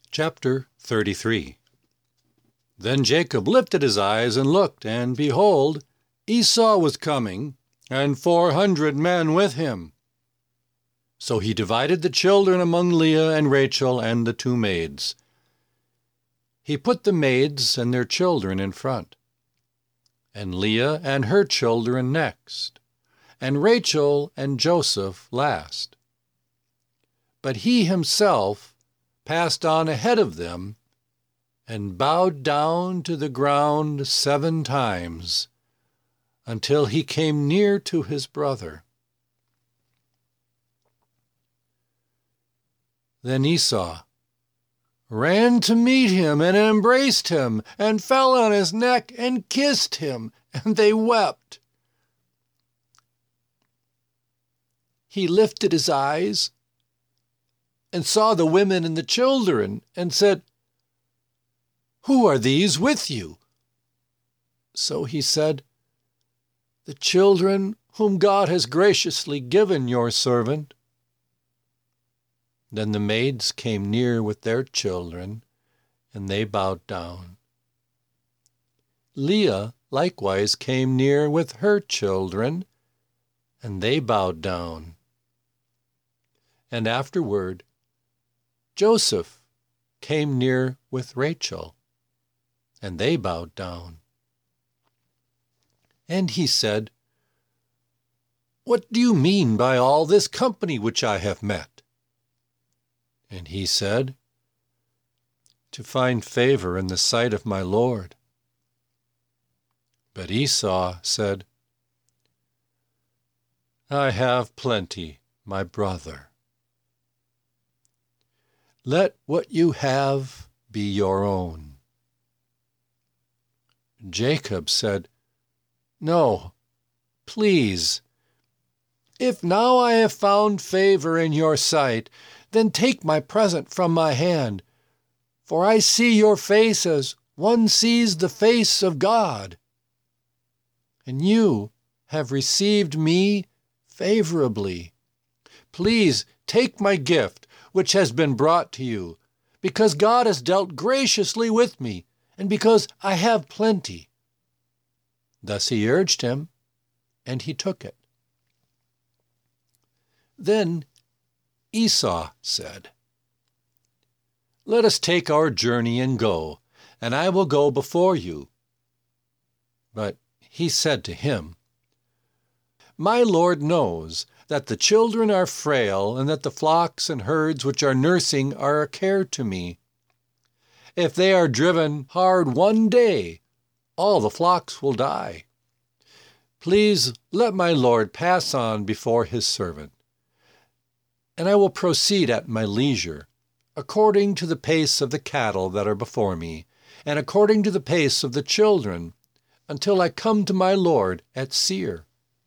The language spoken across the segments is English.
Chapter 33. Then Jacob lifted his eyes and looked, and behold, Esau was coming, and 400 men with him. So he divided the children among Leah and Rachel and the two maids. He put the maids and their children in front, and Leah and her children next, and Rachel and Joseph last. But he himself passed on ahead of them and bowed down to the ground 7 times until he came near to his brother. Then Esau ran to meet him and embraced him and fell on his neck and kissed him, and they wept. He lifted his eyes and saw the women and the children, and said, "Who are these with you?" So he said, "The children whom God has graciously given your servant." Then the maids came near with their children, and they bowed down. Leah likewise came near with her children, and they bowed down. And afterward, Joseph came near with Rachel, and they bowed down. And he said, "What do you mean by all this company which I have met?" And he said, "To find favor in the sight of my Lord." But Esau said, "I have plenty, my brother. Let what you have be your own." Jacob said, "No, please. If now I have found favor in your sight, then take my present from my hand, for I see your face as one sees the face of God. And you have received me favorably. Please take my gift, which has been brought to you, because God has dealt graciously with me, and because I have plenty." Thus he urged him, and he took it. Then Esau said, "Let us take our journey and go, and I will go before you." But he said to him, "My Lord knows that the children are frail, and that the flocks and herds which are nursing are a care to me. If they are driven hard one day, all the flocks will die. Please let my Lord pass on before his servant, and I will proceed at my leisure, according to the pace of the cattle that are before me, and according to the pace of the children, until I come to my Lord at Seir."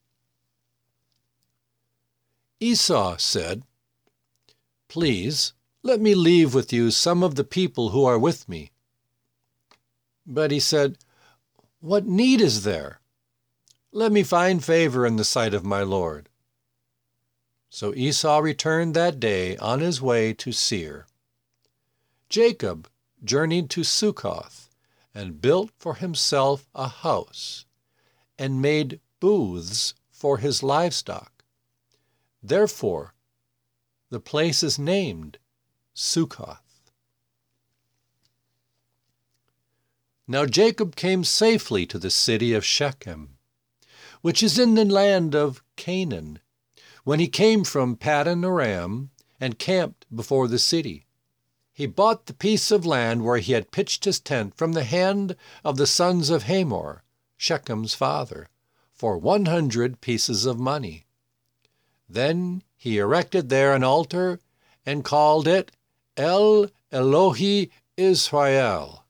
Esau said, "Please, let me leave with you some of the people who are with me." But he said, "What need is there? Let me find favor in the sight of my Lord." So Esau returned that day on his way to Seir. Jacob journeyed to Succoth, and built for himself a house, and made booths for his livestock. Therefore, the place is named Succoth. Now Jacob came safely to the city of Shechem, which is in the land of Canaan, when he came from Paddan Aram and camped before the city. He bought the piece of land where he had pitched his tent from the hand of the sons of Hamor, Shechem's father, for 100 pieces of money. Then he erected there an altar and called it El Elohi Israel,